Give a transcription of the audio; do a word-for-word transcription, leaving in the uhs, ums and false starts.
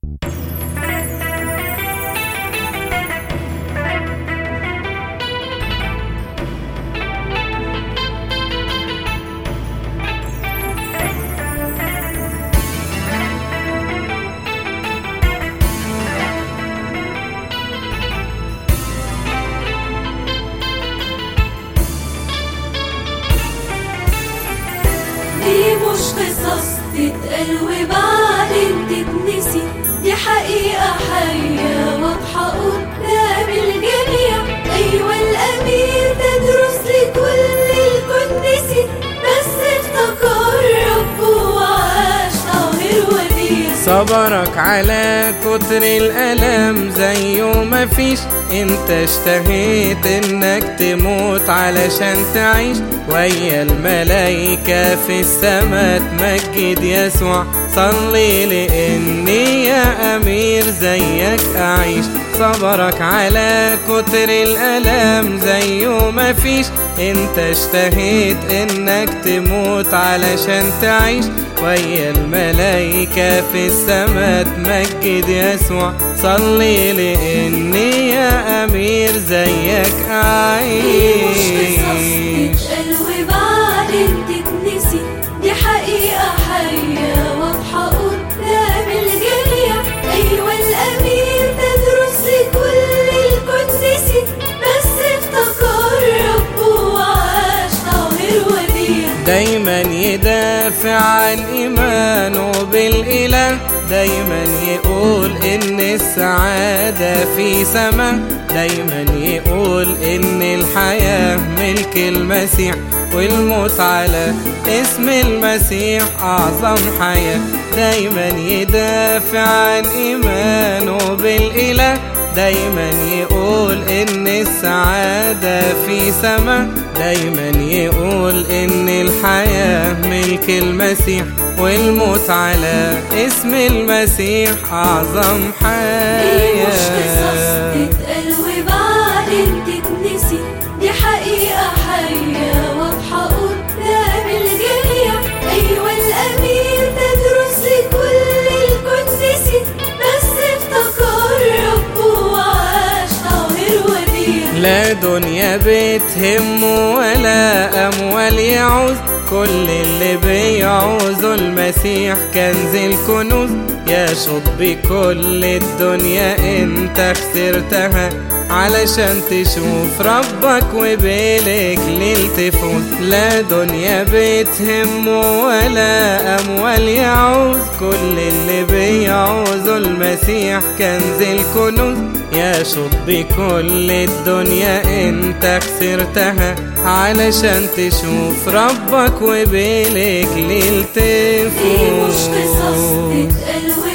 دي مش قصص تتقال وبعدين تتنسي، دي حقيقة حية واضحة قدام الجميع. أيوة الأمير تدرس لكل الكون نسي، بس افتكر ربه وعاش طاهر وديع. صبرك على كتر الألم زيه مفيش، انت اشتهيت انك تموت علشان تعيش ويا الملايكة في السما تمجد يسوع. صلي لاني يا امير زيك اعيش. صبرك على كتر الألم زيه مفيش، انت اشتهيت انك تموت علشان تعيش ويا الملايكة في السما تمجد يسوع. صلي لاني يا امير زيك اعيش. تتقال وبعدين تتنسي، دي حقيقة حية واضحة قدام الجميع. أيوة الأمير تدرس لكل الكون نسي، بس افتكر ربه وعاش طاهر وديع. دايما يدافع عن إيمانه بالإله، دايما يقول إن السعادة في سما، دايما يقول إن الحياة ملك المسيح والموت على اسم المسيح أعظم حياة. دايما يدافع عن إيمانه بالإله، دايما يقول إن السعادة في سما، دايما يقول إن الحياة ملك المسيح والموت على اسم المسيح أعظم حياة. دي مش قصص تتقال وبعدين تتنسي، دي حقيقة حية واضحة قدام الجميع. أيوة الأمير تدرس لكل الكون نسي، بس افتكر ربه وعاش طاهر وديع. لا دنيا بتهمه ولا أموال يعوز، كل اللي بيعوزه المسيح كنز الكنوز. يشط بكل الدنيا انت خسرتها علشان تشوف ربك وبيلك ليل تفوز. لا دنيا بتهمه ولا أموال يعوز، كل اللي بيعوزه المسيح كنز الكنوز. يشط بكل الدنيا انت خسرتها علشان تشوف ربك وبيلك ليل تفوز. دي مش قصص تتقال